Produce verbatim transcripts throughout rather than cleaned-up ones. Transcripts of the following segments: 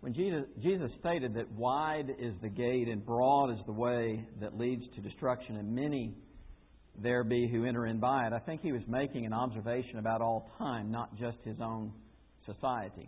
When Jesus, Jesus stated that wide is the gate and broad is the way that leads to destruction, and many there be who enter in by it, I think He was making an observation about all time, not just His own society.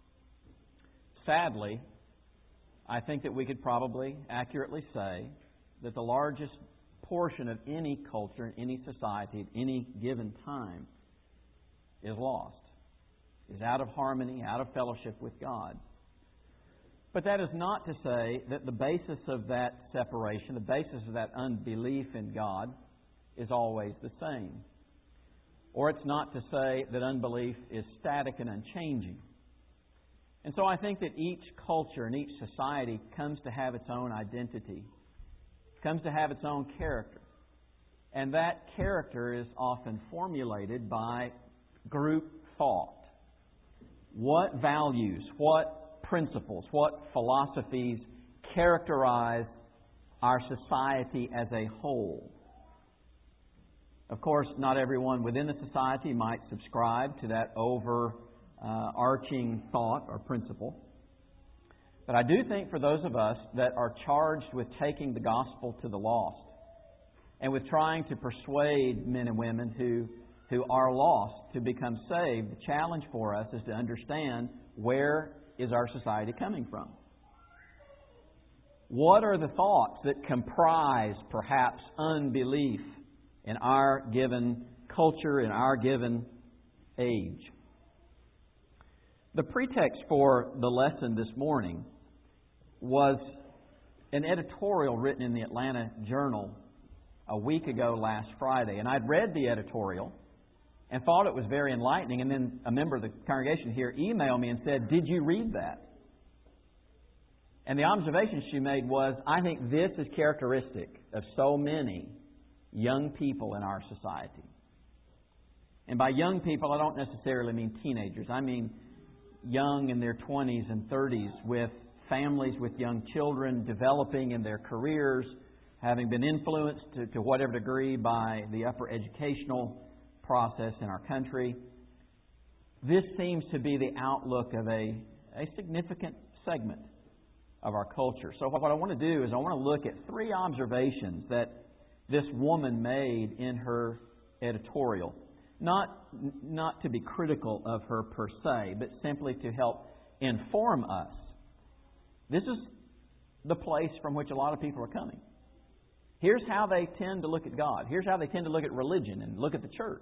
Sadly, I think that we could probably accurately say that the largest portion of any culture, any society, at any given time is lost, is out of harmony, out of fellowship with God. But that is not to say that the basis of that separation, the basis of that unbelief in God, is always the same. Or it's not to say that unbelief is static and unchanging. And so I think that each culture and each society comes to have its own identity, comes to have its own character. And that character is often formulated by group thought. What values, what principles, what philosophies characterize our society as a whole? Of course, not everyone within the society might subscribe to that overarching thought or principle. But I do think for those of us that are charged with taking the gospel to the lost and with trying to persuade men and women who, who are lost to become saved, the challenge for us is to understand where is our society coming from. What are the thoughts that comprise perhaps unbelief in our given culture, in our given age? The pretext for the lesson this morning was an editorial written in the Atlanta Journal a week ago last Friday. And I'd read the editorial and thought it was very enlightening. And then a member of the congregation here emailed me and said, "Did you read that?" And the observation she made was, I think this is characteristic of so many young people in our society. And by young people, I don't necessarily mean teenagers. I mean young in their twenties and thirties with families with young children developing in their careers, having been influenced to, to whatever degree by the upper educational process in our country. This seems to be the outlook of a, a significant segment of our culture. So what I want to do is I want to look at three observations that this woman made in her editorial. Not, not to be critical of her per se, but simply to help inform us. This is the place from which a lot of people are coming. Here's how they tend to look at God. Here's how they tend to look at religion and look at the church.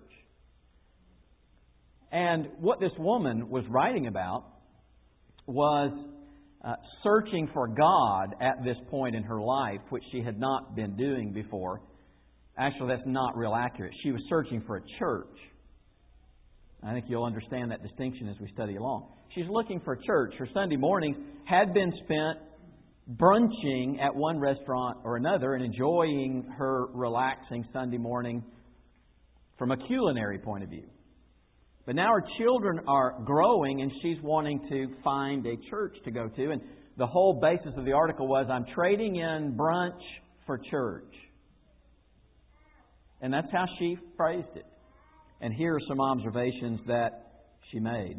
And what this woman was writing about was uh, searching for God at this point in her life, which she had not been doing before. Actually, that's not real accurate. She was searching for a church. I think you'll understand that distinction as we study along. She's looking for a church. Her Sunday mornings had been spent brunching at one restaurant or another and enjoying her relaxing Sunday morning from a culinary point of view. But now her children are growing and she's wanting to find a church to go to. And the whole basis of the article was, I'm trading in brunch for church. And that's how she phrased it. And here are some observations that she made.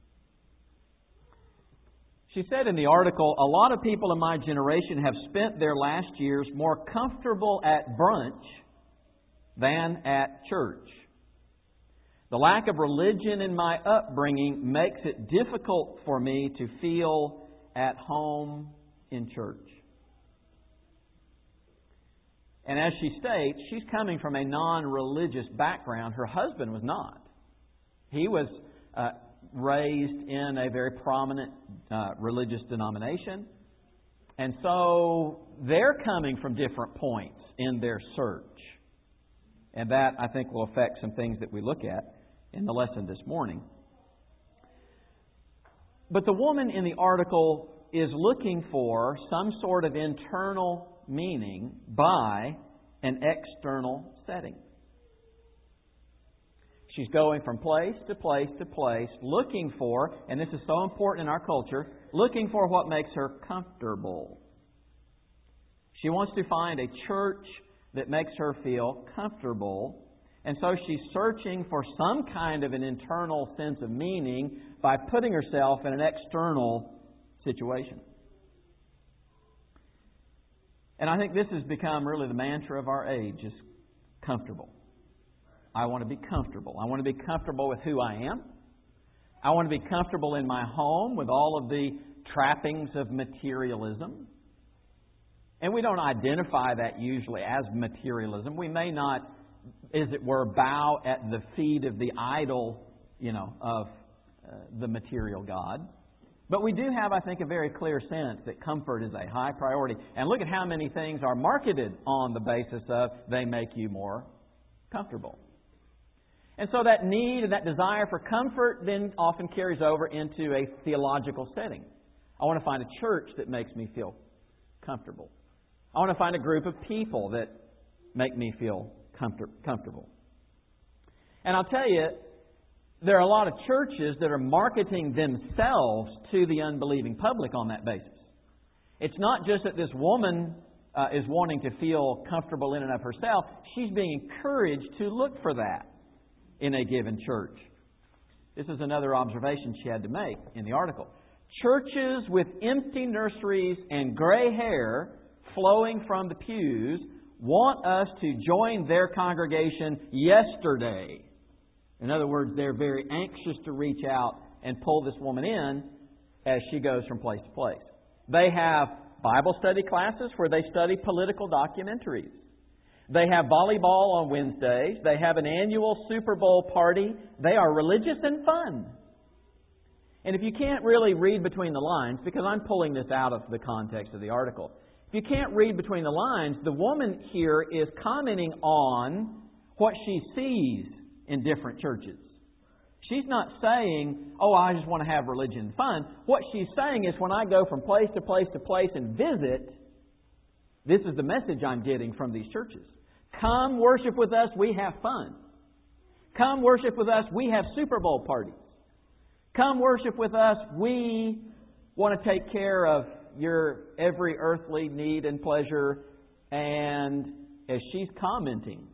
She said in the article, a lot of people in my generation have spent their last years more comfortable at brunch than at church. The lack of religion in my upbringing makes it difficult for me to feel at home in church. And as she states, she's coming from a non-religious background. Her husband was not. He was uh, raised in a very prominent uh, religious denomination. And so they're coming from different points in their search. And that, I think, will affect some things that we look at in the lesson this morning. But the woman in the article is looking for some sort of internal meaning by an external setting. She's going from place to place to place, looking for, and this is so important in our culture, looking for what makes her comfortable. She wants to find a church that makes her feel comfortable. And so she's searching for some kind of an internal sense of meaning by putting herself in an external situation. And I think this has become really the mantra of our age, is comfortable. I want to be comfortable. I want to be comfortable with who I am. I want to be comfortable in my home with all of the trappings of materialism. And we don't identify that usually as materialism. We may not, as it were, bow at the feet of the idol, you know, of uh, the material God. But we do have, I think, a very clear sense that comfort is a high priority. And look at how many things are marketed on the basis of they make you more comfortable. And so that need and that desire for comfort then often carries over into a theological setting. I want to find a church that makes me feel comfortable. I want to find a group of people that make me feel comfort- comfortable. And I'll tell you, there are a lot of churches that are marketing themselves to the unbelieving public on that basis. It's not just that this woman uh, is wanting to feel comfortable in and of herself. She's being encouraged to look for that in a given church. This is another observation she had to make in the article. Churches with empty nurseries and gray hair flowing from the pews want us to join their congregation yesterday. In other words, they're very anxious to reach out and pull this woman in as she goes from place to place. They have Bible study classes where they study political documentaries. They have volleyball on Wednesdays. They have an annual Super Bowl party. They are religious and fun. And if you can't really read between the lines, because I'm pulling this out of the context of the article, if you can't read between the lines, the woman here is commenting on what she sees in different churches. She's not saying, oh, I just want to have religion and fun. What she's saying is, when I go from place to place to place and visit, this is the message I'm getting from these churches. Come worship with us, we have fun. Come worship with us, we have Super Bowl parties. Come worship with us, we want to take care of your every earthly need and pleasure. And as she's commenting,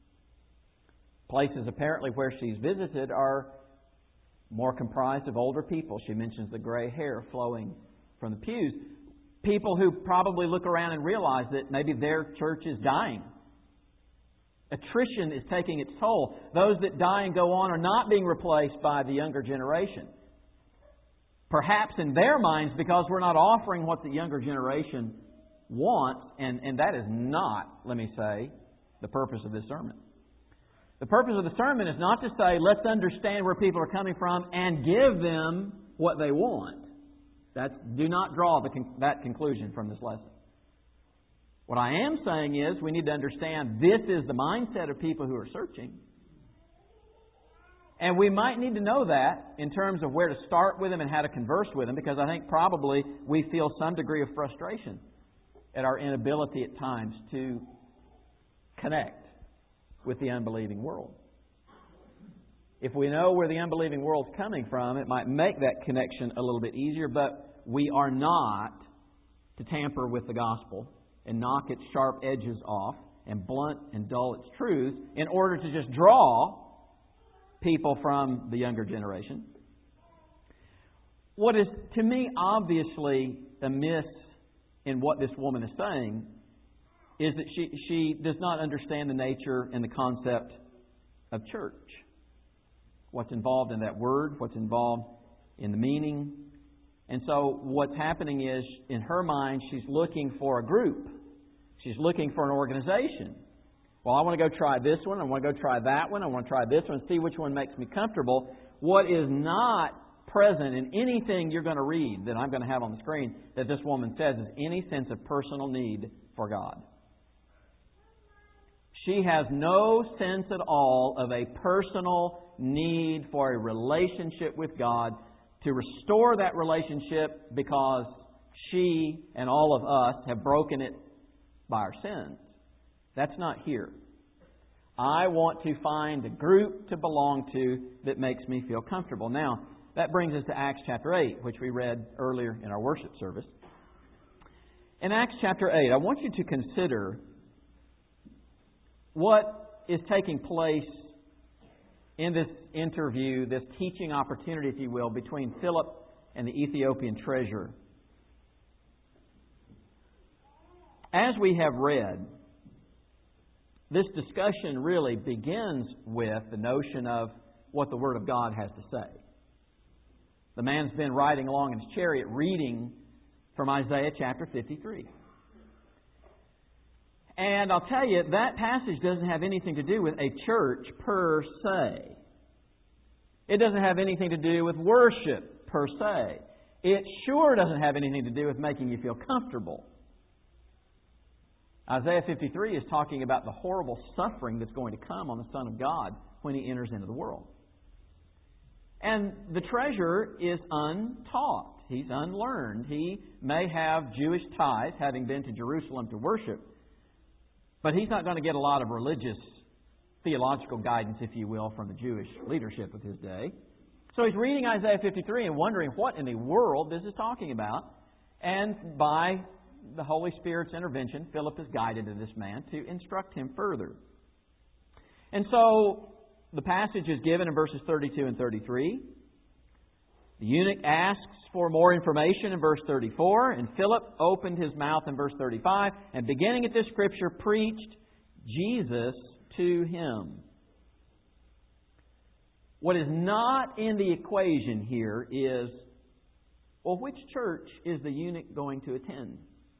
places apparently where she's visited are more comprised of older people. She mentions the gray hair flowing from the pews. People who probably look around and realize that maybe their church is dying. Attrition is taking its toll. Those that die and go on are not being replaced by the younger generation. Perhaps in their minds, because we're not offering what the younger generation wants, and, and that is not, let me say, the purpose of this sermon. The purpose of the sermon is not to say, let's understand where people are coming from and give them what they want. That's, do not draw the, that conclusion from this lesson. What I am saying is we need to understand this is the mindset of people who are searching. And we might need to know that in terms of where to start with them and how to converse with them, because I think probably we feel some degree of frustration at our inability at times to connect with the unbelieving world. If we know where the unbelieving world's coming from, it might make that connection a little bit easier, but we are not to tamper with the gospel and knock its sharp edges off and blunt and dull its truth in order to just draw people from the younger generation. What is, to me, obviously amiss in what this woman is saying is that she, she does not understand the nature and the concept of church. What's involved in that word, what's involved in the meaning. And so what's happening is, in her mind, she's looking for a group. She's looking for an organization. Well, I want to go try this one. I want to go try that one. I want to try this one, see which one makes me comfortable. What is not present in anything you're going to read that I'm going to have on the screen that this woman says is any sense of personal need for God. She has no sense at all of a personal need for a relationship with God, to restore that relationship because she and all of us have broken it by our sins. That's not here. I want to find a group to belong to that makes me feel comfortable. Now, that brings us to Acts chapter eight, which we read earlier in our worship service. In Acts chapter eight, I want you to consider what is taking place in this interview, this teaching opportunity, if you will, between Philip and the Ethiopian treasurer as we have read, this discussion really begins with the notion of what the Word of God has to say. The man's been riding along in his chariot reading from Isaiah chapter fifty-three. And I'll tell you, that passage doesn't have anything to do with a church per se. It doesn't have anything to do with worship per se. It sure doesn't have anything to do with making you feel comfortable. Isaiah fifty-three is talking about the horrible suffering that's going to come on the Son of God when He enters into the world. And the treasurer is untaught. He's unlearned. He may have Jewish ties, having been to Jerusalem to worship, but he's not going to get a lot of religious, theological guidance, if you will, from the Jewish leadership of his day. So he's reading Isaiah fifty-three and wondering what in the world this is talking about. And by the Holy Spirit's intervention, Philip is guided to this man to instruct him further. And so the passage is given in verses thirty-two and thirty-three. The eunuch asks for more information in verse thirty-four, and Philip opened his mouth in verse thirty-five, and beginning at this scripture, preached Jesus to him. What is not in the equation here is, well, which church is the eunuch going to attend?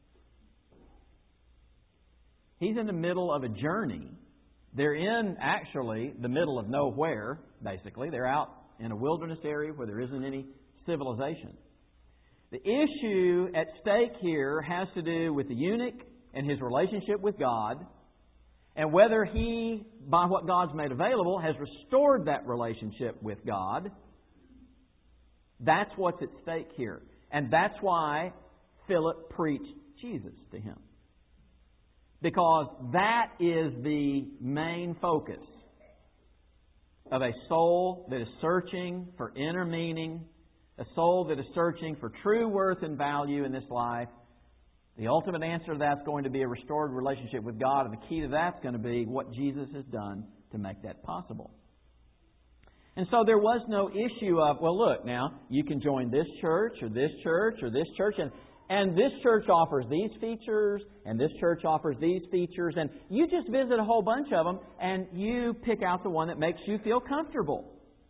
He's in the middle of a journey. They're in, actually, the middle of nowhere, basically. They're out in a wilderness area where there isn't any civilization. The issue at stake here has to do with the eunuch and his relationship with God, and whether he, by what God's made available, has restored that relationship with God. That's what's at stake here. And that's why Philip preached Jesus to him. Because that is the main focus of a soul that is searching for inner meaning, a soul that is searching for true worth and value in this life. The ultimate answer to that is going to be a restored relationship with God, and the key to that is going to be what Jesus has done to make that possible. And so there was no issue of, well, look, now, you can join this church or this church or this church, and, and this church offers these features, and this church offers these features, and you just visit a whole bunch of them, and you pick out the one that makes you feel comfortable.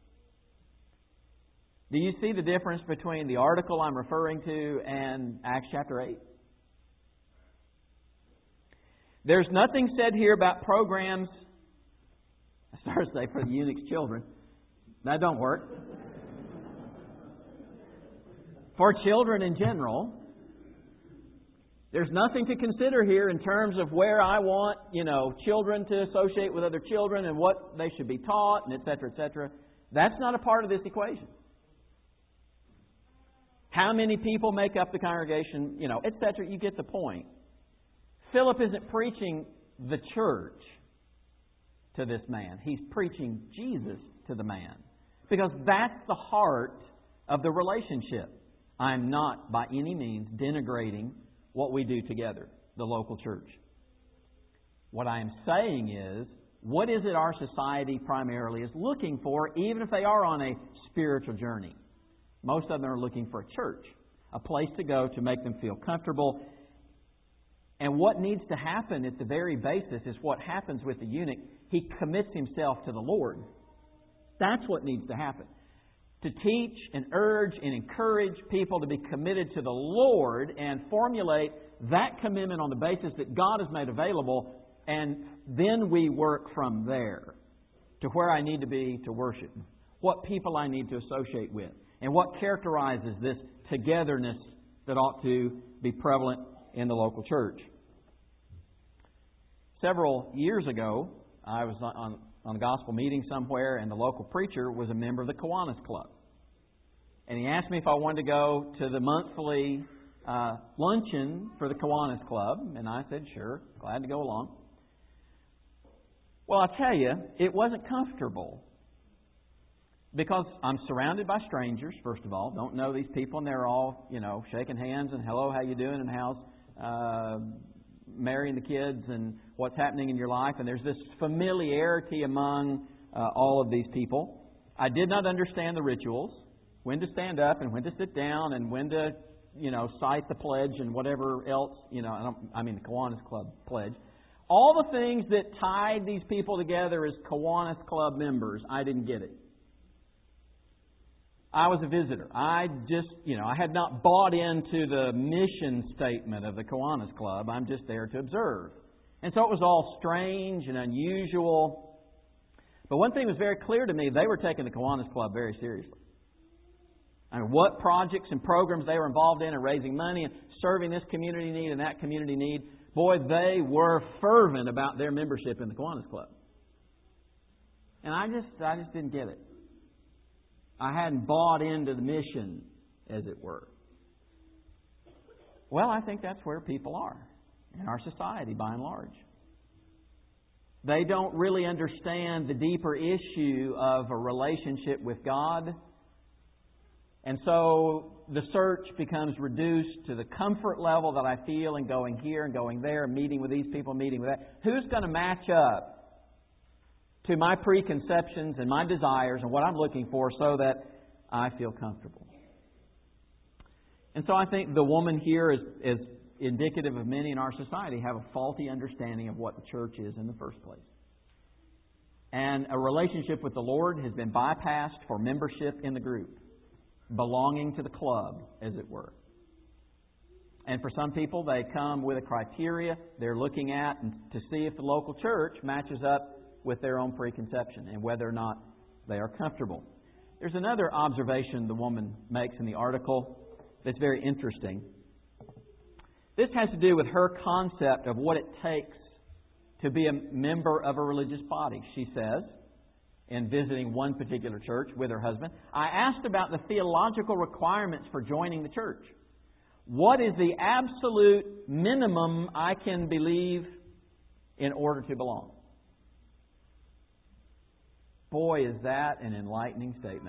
Do you see the difference between the article I'm referring to and Acts chapter eight? There's nothing said here about programs, I started to say for the eunuch's children. That don't work. For children in general, there's nothing to consider here in terms of where I want, you know, children to associate with other children and what they should be taught, and et cetera, et cetera. That's not a part of this equation. How many people make up the congregation, you know, et cetera. You get the point. Philip isn't preaching the church to this man. He's preaching Jesus to the man. Because that's the heart of the relationship. I'm not by any means denigrating what we do together, the local church. What I'm saying is, what is it our society primarily is looking for, even if they are on a spiritual journey? Most of them are looking for a church, a place to go to make them feel comfortable. And what needs to happen at the very basis is what happens with the eunuch. He commits himself to the Lord. That's what needs to happen. To teach and urge and encourage people to be committed to the Lord and formulate that commitment on the basis that God has made available, and then we work from there to where I need to be to worship, what people I need to associate with, and what characterizes this togetherness that ought to be prevalent in the local church. Several years ago, I was on, on a gospel meeting somewhere, and the local preacher was a member of the Kiwanis Club. And he asked me if I wanted to go to the monthly uh, luncheon for the Kiwanis Club, and I said, sure, glad to go along. Well, I'll tell you, it wasn't comfortable. Because I'm surrounded by strangers, first of all. Don't know these people, and they're all, you know, shaking hands and hello, how you doing, and how's uh, marrying the kids, and what's happening in your life. And there's this familiarity among uh, all of these people. I did not understand the rituals, when to stand up and when to sit down and when to you know, cite the pledge and whatever else, you know, I, don't, I mean the Kiwanis Club pledge. All the things that tied these people together as Kiwanis Club members, I didn't get it. I was a visitor. I just, you know, I had not bought into the mission statement of the Kiwanis Club. I'm just there to observe. And so it was all strange and unusual. But one thing was very clear to me, they were taking the Kiwanis Club very seriously. I mean, what projects and programs they were involved in and raising money and serving this community need and that community need. Boy, they were fervent about their membership in the Kiwanis Club. And I just, I just didn't get it. I hadn't bought into the mission, as it were. Well, I think that's where people are in our society, by and large. They don't really understand the deeper issue of a relationship with God. And so the search becomes reduced to the comfort level that I feel in going here and going there, meeting with these people, meeting with that. Who's going to match up to my preconceptions and my desires and what I'm looking for so that I feel comfortable? And so I think the woman here is, is indicative of many in our society have a faulty understanding of what the church is in the first place. And a relationship with the Lord has been bypassed for membership in the group, belonging to the club, as it were. And for some people, they come with a criteria they're looking at to see if the local church matches up with their own preconception and whether or not they are comfortable. There's another observation the woman makes in the article that's very interesting. This has to do with her concept of what it takes to be a member of a religious body. She says, in visiting one particular church with her husband, I asked about the theological requirements for joining the church. What is the absolute minimum I can believe in order to belong? Boy, is that an enlightening statement.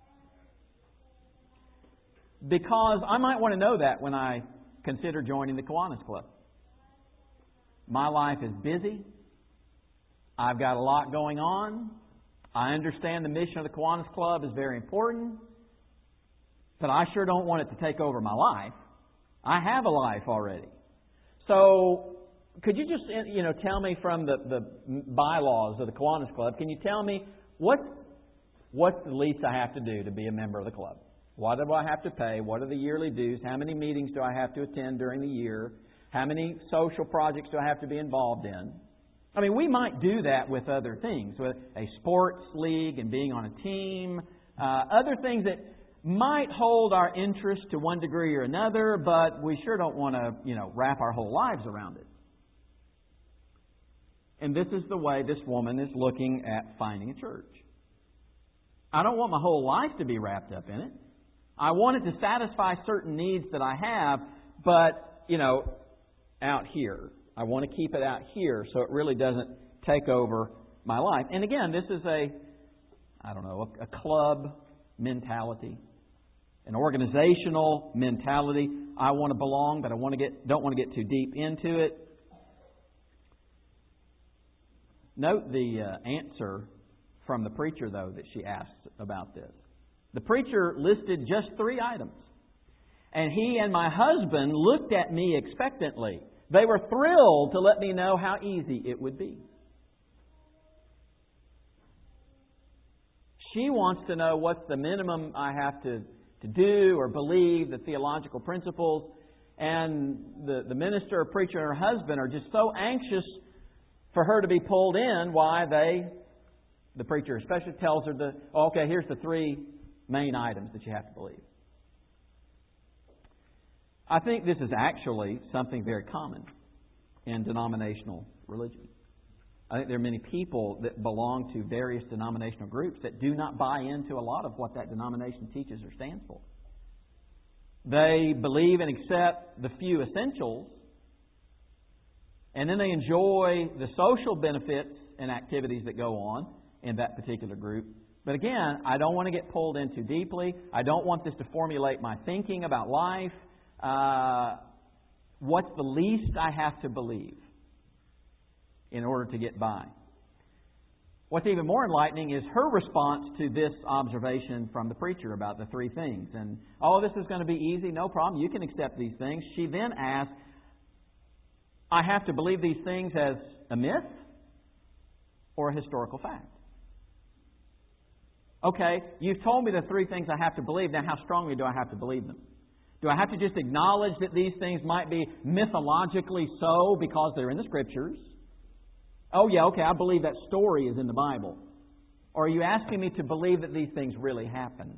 Because I might want to know that when I consider joining the Kiwanis Club. My life is busy. I've got a lot going on. I understand the mission of the Kiwanis Club is very important. But I sure don't want it to take over my life. I have a life already. So, could you just, you know, tell me from the, the bylaws of the Kiwanis Club, can you tell me what, what's the least I have to do to be a member of the club? What do I have to pay? What are the yearly dues? How many meetings do I have to attend during the year? How many social projects do I have to be involved in? I mean, we might do that with other things, with a sports league and being on a team, uh, other things that might hold our interest to one degree or another, but we sure don't want to, you know, wrap our whole lives around it. And this is the way this woman is looking at finding a church. I don't want my whole life to be wrapped up in it. I want it to satisfy certain needs that I have, but, you know, out here. I want to keep it out here so it really doesn't take over my life. And again, this is a, I don't know, a, a club mentality, an organizational mentality. I want to belong, but I want to get, don't want to get too deep into it. Note the uh, answer from the preacher, though, that she asked about this. The preacher listed just three items. And he and my husband looked at me expectantly. They were thrilled to let me know how easy it would be. She wants to know what's the minimum I have to, to do or believe, the theological principles. And the, the minister or preacher and her husband are just so anxious for her to be pulled in. Why they, the preacher especially, tells her, the, oh, okay, here's the three main items that you have to believe. I think this is actually something very common in denominational religion. I think there are many people that belong to various denominational groups that do not buy into a lot of what that denomination teaches or stands for. They believe and accept the few essentials, and then they enjoy the social benefits and activities that go on in that particular group. But again, I don't want to get pulled in too deeply. I don't want this to formulate my thinking about life. Uh, what's the least I have to believe in order to get by? What's even more enlightening is her response to this observation from the preacher about the three things. And, oh, this is going to be easy, no problem, you can accept these things. She then asks, I have to believe these things as a myth or a historical fact? Okay, you've told me the three things I have to believe. Now, how strongly do I have to believe them? Do I have to just acknowledge that these things might be mythologically so because they're in the Scriptures? Oh, yeah, okay, I believe that story is in the Bible. Or are you asking me to believe that these things really happened?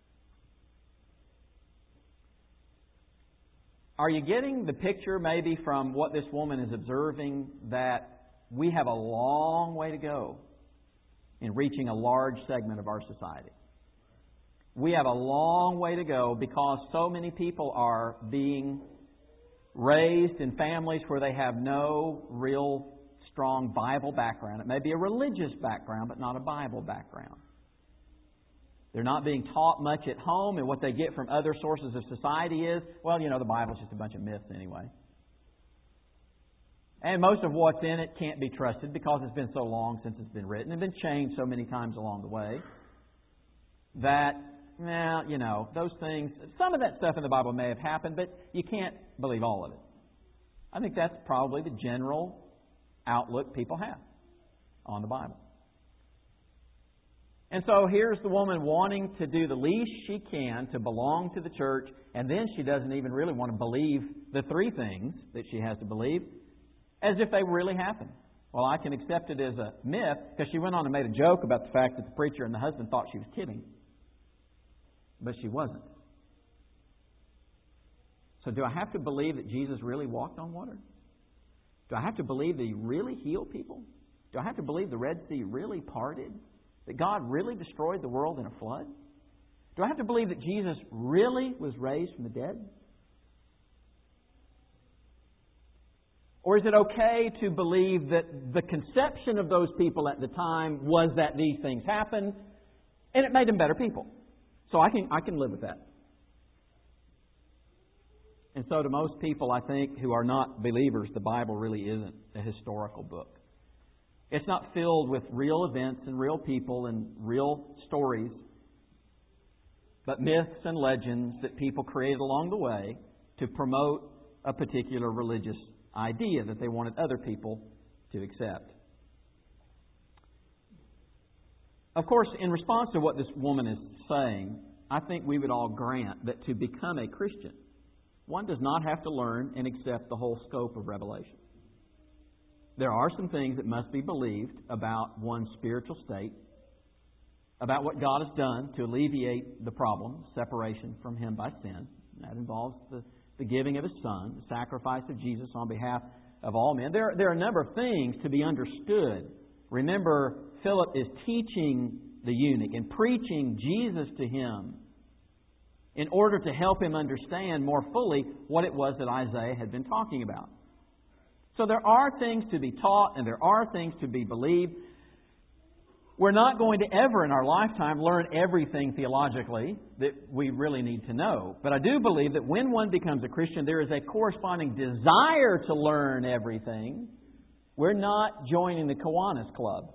Are you getting the picture maybe from what this woman is observing that we have a long way to go in reaching a large segment of our society? We have a long way to go because so many people are being raised in families where they have no real strong Bible background. It may be a religious background, but not a Bible background. They're not being taught much at home, and what they get from other sources of society is, well, you know, the Bible's just a bunch of myths anyway. And most of what's in it can't be trusted because it's been so long since it's been written and been changed so many times along the way that, well, you know, those things, some of that stuff in the Bible may have happened, but you can't believe all of it. I think that's probably the general outlook people have on the Bible. And so here's the woman wanting to do the least she can to belong to the church, and then she doesn't even really want to believe the three things that she has to believe as if they really happened. Well, I can accept it as a myth because she went on and made a joke about the fact that the preacher and the husband thought she was kidding. But she wasn't. So do I have to believe that Jesus really walked on water? Do I have to believe that He really healed people? Do I have to believe the Red Sea really parted? That God really destroyed the world in a flood? Do I have to believe that Jesus really was raised from the dead? Or is it okay to believe that the conception of those people at the time was that these things happened and it made them better people? So I can I can live with that. And so to most people, I think, who are not believers, the Bible really isn't a historical book. It's not filled with real events and real people and real stories, but myths and legends that people created along the way to promote a particular religious idea that they wanted other people to accept. Of course, in response to what this woman is saying, I think we would all grant that to become a Christian, one does not have to learn and accept the whole scope of Revelation. There are some things that must be believed about one's spiritual state, about what God has done to alleviate the problem, separation from Him by sin. That involves the, the giving of His Son, the sacrifice of Jesus on behalf of all men. There, there are a number of things to be understood. Remember, Philip is teaching the eunuch and preaching Jesus to him in order to help him understand more fully what it was that Isaiah had been talking about. So there are things to be taught and there are things to be believed. We're not going to ever in our lifetime learn everything theologically that we really need to know. But I do believe that when one becomes a Christian, there is a corresponding desire to learn everything. We're not joining the Kiwanis Club.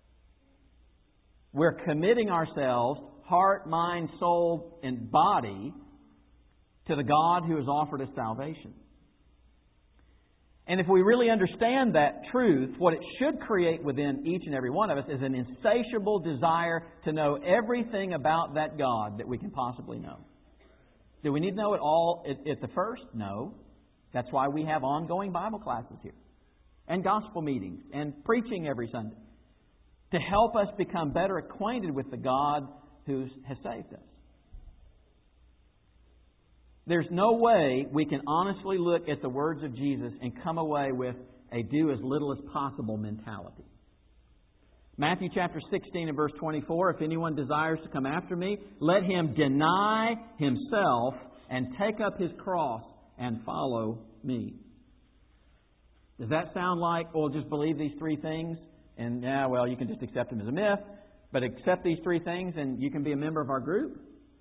We're committing ourselves, heart, mind, soul, and body, to the God who has offered us salvation. And if we really understand that truth, what it should create within each and every one of us is an insatiable desire to know everything about that God that we can possibly know. Do we need to know it all at, at the first? No. That's why we have ongoing Bible classes here, and gospel meetings, and preaching every Sunday, to help us become better acquainted with the God who has saved us. There's no way we can honestly look at the words of Jesus and come away with a do as little as possible mentality. Matthew chapter sixteen and verse twenty-four, if anyone desires to come after me, let him deny himself and take up his cross and follow me. Does that sound like, well, just believe these three things and, yeah, well, you can just accept them as a myth, but accept these three things and you can be a member of our group?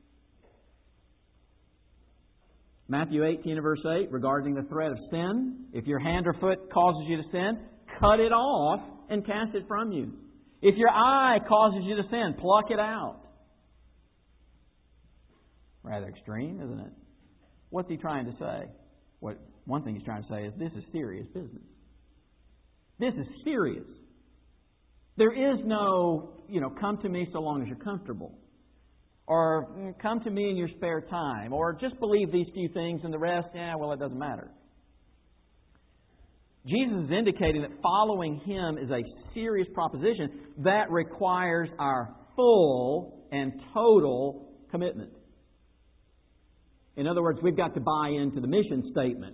Matthew eighteen and verse eight, regarding the threat of sin, if your hand or foot causes you to sin, cut it off and cast it from you. If your eye causes you to sin, pluck it out. Rather extreme, isn't it? What's he trying to say? What one thing he's trying to say is this is serious business. This is serious. There is no, you know, come to me so long as you're comfortable. Or come to me in your spare time. Or just believe these few things and the rest, yeah, well, it doesn't matter. Jesus is indicating that following Him is a serious proposition that requires our full and total commitment. In other words, we've got to buy into the mission statement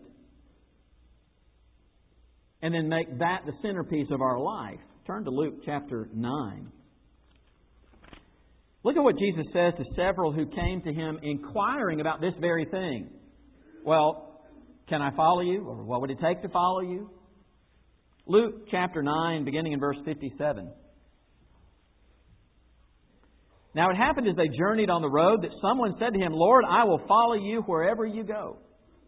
and then make that the centerpiece of our life. Turn to Luke chapter nine. Look at what Jesus says to several who came to Him inquiring about this very thing. Well, can I follow you? Or what would it take to follow you? Luke chapter nine, beginning in verse fifty-seven. Now it happened as they journeyed on the road that someone said to Him, Lord, I will follow you wherever you go.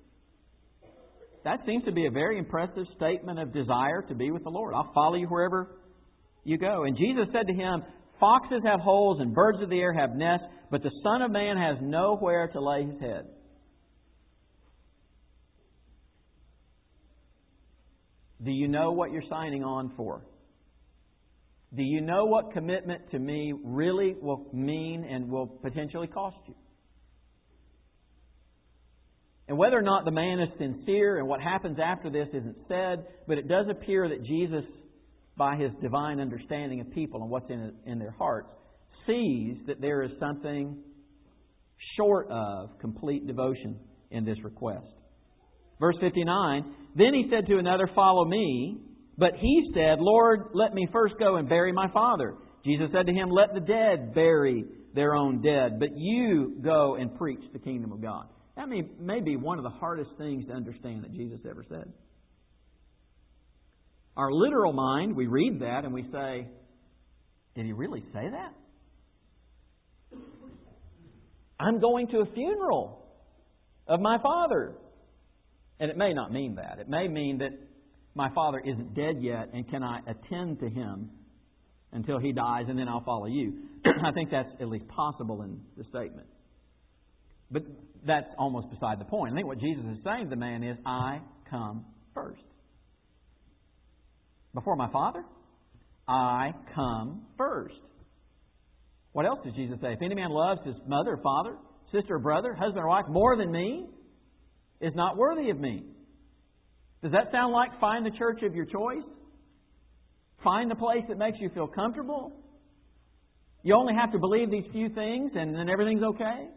That seems to be a very impressive statement of desire to be with the Lord. I'll follow you wherever you go. And Jesus said to him, foxes have holes and birds of the air have nests, but the Son of Man has nowhere to lay His head. Do you know what you're signing on for? Do you know what commitment to me really will mean and will potentially cost you? And whether or not the man is sincere and what happens after this isn't said, but it does appear that Jesus, by His divine understanding of people and what's in, in their hearts, sees that there is something short of complete devotion in this request. Verse fifty-nine, then He said to another, follow me. But he said, Lord, let me first go and bury my father. Jesus said to him, let the dead bury their own dead, but you go and preach the kingdom of God. That may, may be one of the hardest things to understand that Jesus ever said. Our literal mind, we read that and we say, did He really say that? I'm going to a funeral of my father. And it may not mean that. It may mean that my father isn't dead yet, and can I attend to him until he dies, and then I'll follow you? I think that's at least possible in the statement. But that's almost beside the point. I think what Jesus is saying to the man is, I come first. Before my father, I come first. What else does Jesus say? If any man loves his mother, father, sister, or brother, husband or wife more than me, is not worthy of me. Does that sound like find the church of your choice? Find the place that makes you feel comfortable? You only have to believe these few things and then everything's okay?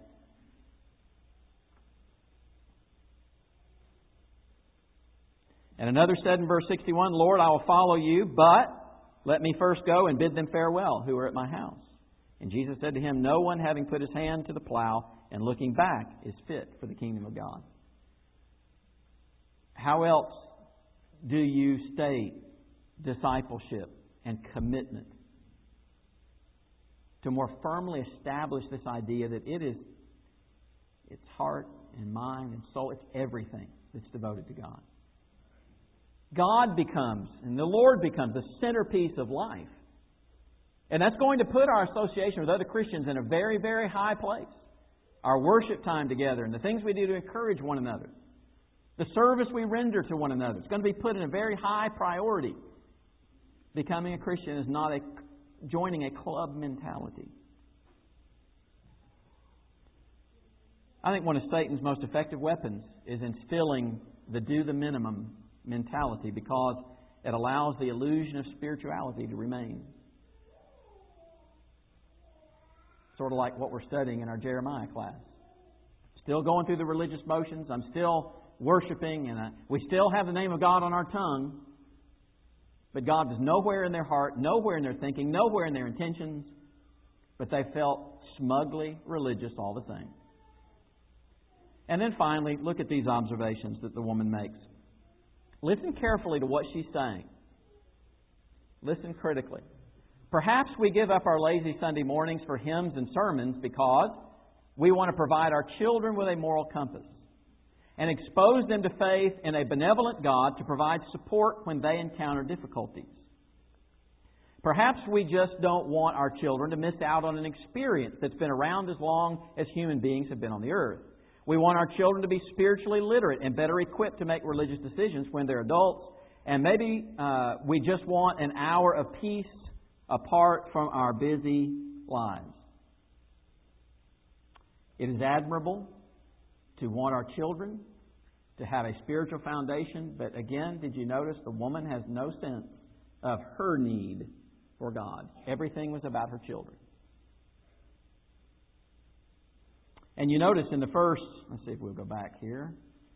And another said in verse sixty-one, Lord, I will follow you, but let me first go and bid them farewell who are at my house. And Jesus said to him, no one having put his hand to the plow and looking back is fit for the kingdom of God. How else do you state discipleship and commitment to more firmly establish this idea that it is its heart and mind and soul, it's everything that's devoted to God? God becomes, and the Lord becomes, the centerpiece of life. And that's going to put our association with other Christians in a very, very high place. Our worship time together and the things we do to encourage one another. The service we render to one another. It's going to be put in a very high priority. Becoming a Christian is not a joining a club mentality. I think one of Satan's most effective weapons is instilling the do the minimum mentality, because it allows the illusion of spirituality to remain. Sort of like what we're studying in our Jeremiah class. Still going through the religious motions. I'm still worshiping, and uh, we still have the name of God on our tongue. But God is nowhere in their heart, nowhere in their thinking, nowhere in their intentions. But they felt smugly religious all the same. And then finally, look at these observations that the woman makes. Listen carefully to what she's saying. Listen critically. Perhaps we give up our lazy Sunday mornings for hymns and sermons because we want to provide our children with a moral compass and expose them to faith in a benevolent God to provide support when they encounter difficulties. Perhaps we just don't want our children to miss out on an experience that's been around as long as human beings have been on the earth. We want our children to be spiritually literate and better equipped to make religious decisions when they're adults. And maybe uh, we just want an hour of peace apart from our busy lives. It is admirable to want our children to have a spiritual foundation, but again, did you notice the woman has no sense of her need for God? Everything was about her children. And you notice in the first, let's see if we'll go back here.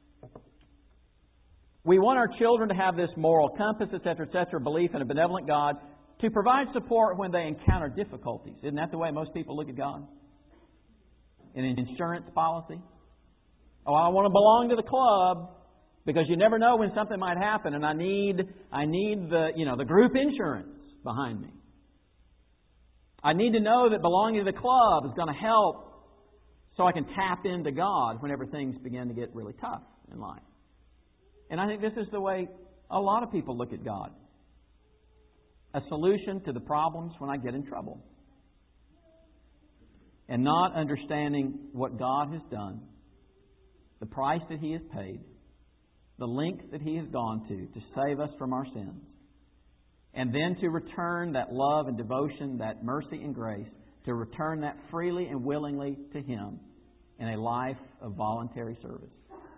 We want our children to have this moral compass, et cetera, et cetera, belief in a benevolent God, to provide support when they encounter difficulties. Isn't that the way most people look at God? In an insurance policy? Oh, I want to belong to the club because you never know when something might happen, and I need I need the you know the group insurance behind me. I need to know that belonging to the club is going to help so I can tap into God whenever things begin to get really tough in life. And I think this is the way a lot of people look at God. A solution to the problems when I get in trouble. And not understanding what God has done, the price that He has paid, the length that He has gone to to save us from our sins, and then to return that love and devotion, that mercy and grace, to return that freely and willingly to Him in a life of voluntary service.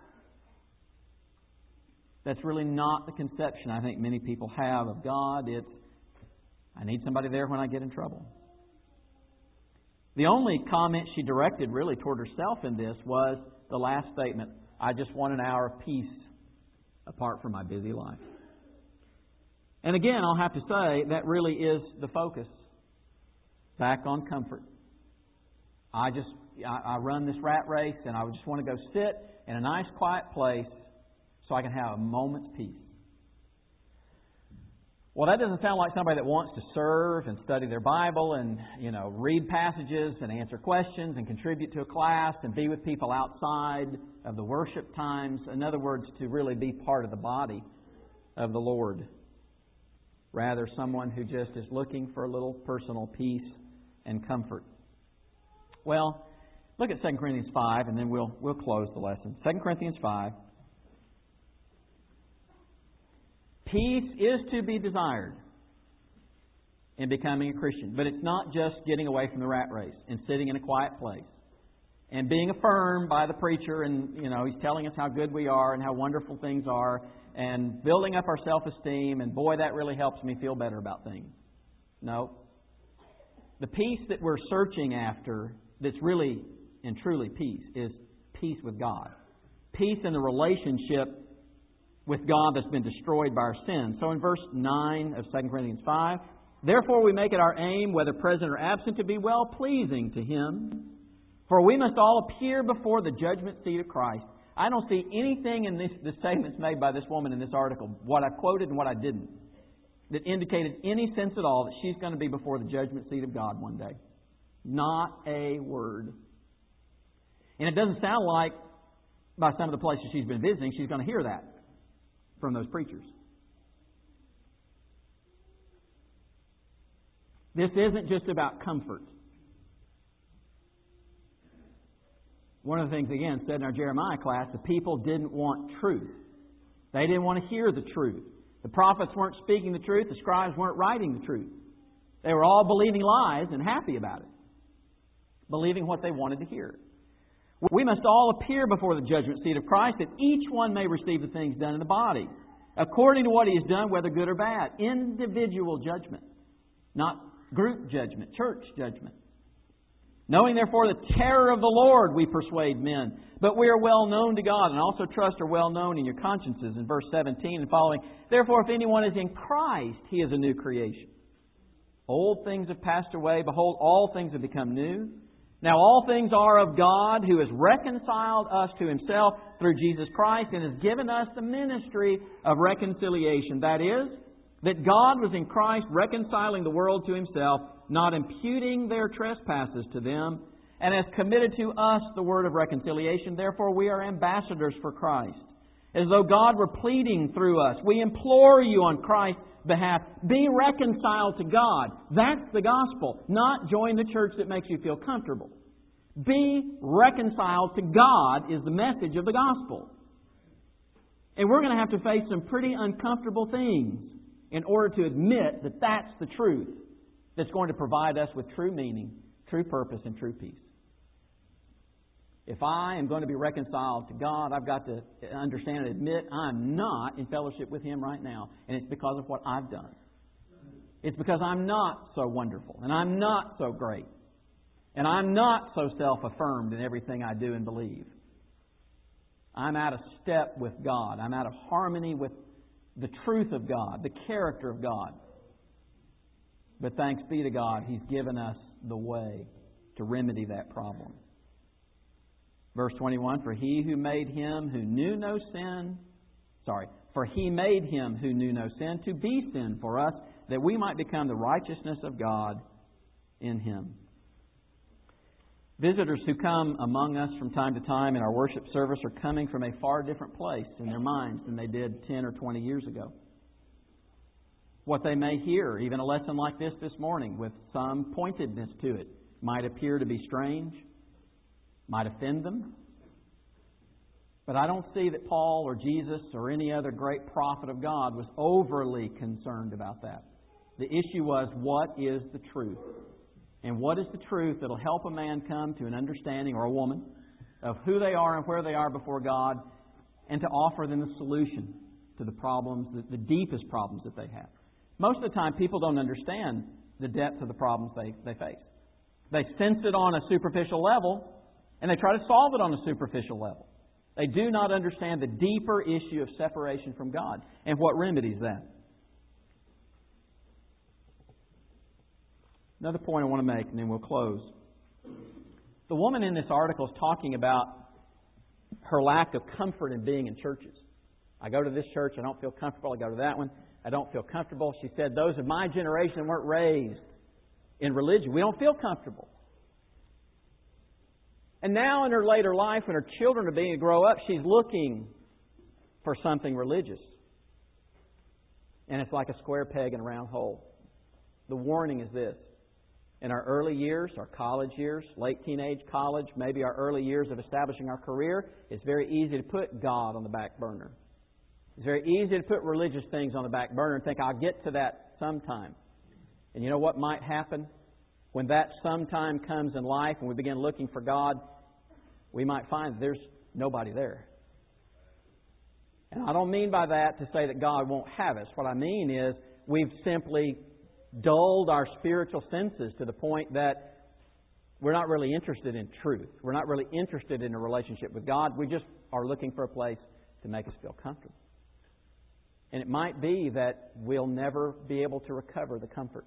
That's really not the conception I think many people have of God. It's, I need somebody there when I get in trouble. The only comment she directed really toward herself in this was the last statement, I just want an hour of peace apart from my busy life. And again, I'll have to say, that really is the focus. Back on comfort. I just, I, I run this rat race and I just want to go sit in a nice quiet place so I can have a moment's peace. Well, that doesn't sound like somebody that wants to serve and study their Bible and, you know, read passages and answer questions and contribute to a class and be with people outside of the worship times. In other words, to really be part of the body of the Lord. Rather, someone who just is looking for a little personal peace and comfort. Well, look at Second Corinthians five and then we'll, we'll close the lesson. Second Corinthians five. Peace is to be desired in becoming a Christian. But it's not just getting away from the rat race and sitting in a quiet place and being affirmed by the preacher and, you know, he's telling us how good we are and how wonderful things are and building up our self-esteem and, boy, that really helps me feel better about things. No. The peace that we're searching after that's really and truly peace is peace with God. Peace in the relationship with God that's been destroyed by our sins. So in verse nine of Second Corinthians five, therefore we make it our aim, whether present or absent, to be well-pleasing to Him. For we must all appear before the judgment seat of Christ. I don't see anything in this, the statements made by this woman in this article, what I quoted and what I didn't, that indicated any sense at all that she's going to be before the judgment seat of God one day. Not a word. And it doesn't sound like, by some of the places she's been visiting, she's going to hear that from those preachers. This isn't just about comfort. One of the things, again, said in our Jeremiah class, the people didn't want truth. They didn't want to hear the truth. The prophets weren't speaking the truth. The scribes weren't writing the truth. They were all believing lies and happy about it. Believing what they wanted to hear. We must all appear before the judgment seat of Christ, that each one may receive the things done in the body, according to what he has done, whether good or bad. Individual judgment, not group judgment, church judgment. Knowing therefore the terror of the Lord, we persuade men. But we are well known to God, and also trust are well known in your consciences. In verse seventeen and following, therefore if anyone is in Christ, he is a new creation. Old things have passed away. Behold, all things have become new. Now all things are of God, who has reconciled us to Himself through Jesus Christ and has given us the ministry of reconciliation. That is, that God was in Christ reconciling the world to Himself, not imputing their trespasses to them, and has committed to us the word of reconciliation. Therefore we are ambassadors for Christ. as though God were pleading through us. We implore you on Christ's behalf, be reconciled to God. That's the gospel, not join the church that makes you feel comfortable. Be reconciled to God is the message of the gospel. And we're going to have to face some pretty uncomfortable things in order to admit that that's the truth that's going to provide us with true meaning, true purpose, and true peace. If I am going to be reconciled to God, I've got to understand and admit I'm not in fellowship with Him right now. And it's because of what I've done. It's because I'm not so wonderful. And I'm not so great. And I'm not so self-affirmed in everything I do and believe. I'm out of step with God. I'm out of harmony with the truth of God, the character of God. But thanks be to God, He's given us the way to remedy that problem. Verse twenty-one, for He who made Him who knew no sin, sorry, for He made Him who knew no sin to be sin for us, that we might become the righteousness of God in Him. Visitors who come among us from time to time in our worship service are coming from a far different place in their minds than they did ten or twenty years ago. What they may hear, even a lesson like this this morning, with some pointedness to it, might appear to be strange, might offend them. But I don't see that Paul or Jesus or any other great prophet of God was overly concerned about that. The issue was, what is the truth? And what is the truth that will help a man come to an understanding, or a woman, of who they are and where they are before God, and to offer them the solution to the problems, the, the deepest problems that they have. Most of the time, people don't understand the depth of the problems they, they face. They sense it on a superficial level, and they try to solve it on a superficial level. They do not understand the deeper issue of separation from God and what remedies that. Another point I want to make, and then we'll close. The woman in this article is talking about her lack of comfort in being in churches. I go to this church, I don't feel comfortable. I go to that one, I don't feel comfortable. She said, those of my generation weren't raised in religion. We don't feel comfortable. And now in her later life, when her children are beginning to grow up, she's looking for something religious. And it's like a square peg in a round hole. The warning is this. In our early years, our college years, late teenage college, maybe our early years of establishing our career, it's very easy to put God on the back burner. It's very easy to put religious things on the back burner and think, I'll get to that sometime. And you know what might happen? When that sometime comes in life and we begin looking for God, we might find that there's nobody there. And I don't mean by that to say that God won't have us. What I mean is we've simply dulled our spiritual senses to the point that we're not really interested in truth. We're not really interested in a relationship with God. We just are looking for a place to make us feel comfortable. And it might be that we'll never be able to recover the comfort.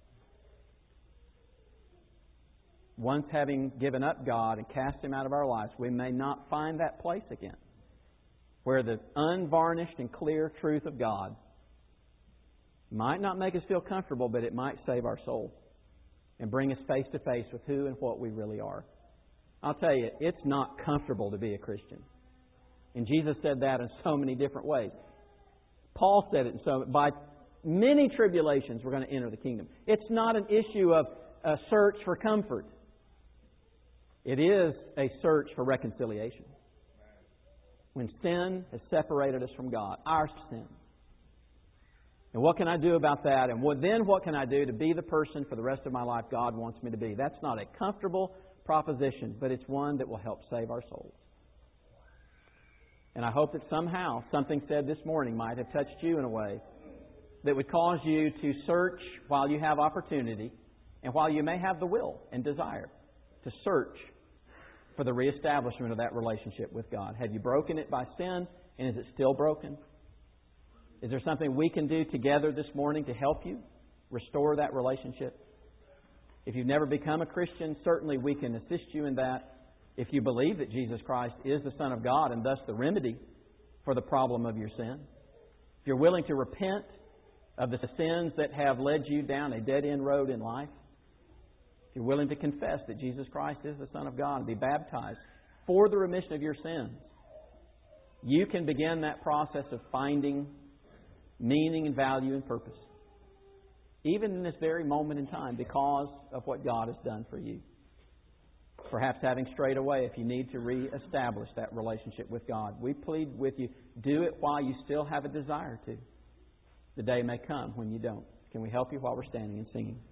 Once having given up God and cast Him out of our lives, we may not find that place again where the unvarnished and clear truth of God might not make us feel comfortable, but it might save our soul and bring us face to face with who and what we really are. I'll tell you, it's not comfortable to be a Christian. And Jesus said that in so many different ways. Paul said it in so by many tribulations we're going to enter the kingdom. It's not an issue of a search for comfort. It is a search for reconciliation. When sin has separated us from God, our sin. And what can I do about that? And what, then what can I do to be the person for the rest of my life God wants me to be? That's not a comfortable proposition, but it's one that will help save our souls. And I hope that somehow something said this morning might have touched you in a way that would cause you to search while you have opportunity and while you may have the will and desire to search for the reestablishment of that relationship with God. Have you broken it by sin, and is it still broken? Is there something we can do together this morning to help you restore that relationship? If you've never become a Christian, certainly we can assist you in that. If you believe that Jesus Christ is the Son of God and thus the remedy for the problem of your sin. If you're willing to repent of the sins that have led you down a dead-end road in life. If you're willing to confess that Jesus Christ is the Son of God and be baptized for the remission of your sins. You can begin that process of finding meaning and value and purpose, even in this very moment in time, because of what God has done for you. Perhaps having strayed away, if you need to reestablish that relationship with God, we plead with you, do it while you still have a desire to. The day may come when you don't. Can we help you while we're standing and singing?